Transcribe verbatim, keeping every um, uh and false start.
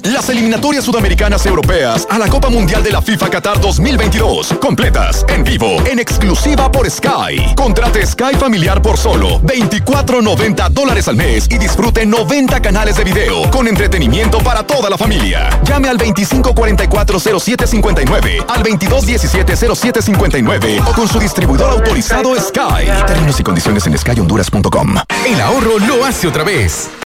Las eliminatorias sudamericanas europeas a la Copa Mundial de la FIFA Qatar dos mil veintidós. Completas, en vivo, en exclusiva por Sky. Contrate Sky familiar por solo veinticuatro noventa dólares al mes y disfrute noventa canales de video con entretenimiento para toda la familia. Llame al veinticinco cuarenta y cuatro cero siete cincuenta y nueve, al veintidós diecisiete cero siete cincuenta y nueve o con su distribuidor autorizado Sky. Términos y condiciones en sky honduras punto com. El ahorro lo hace otra vez.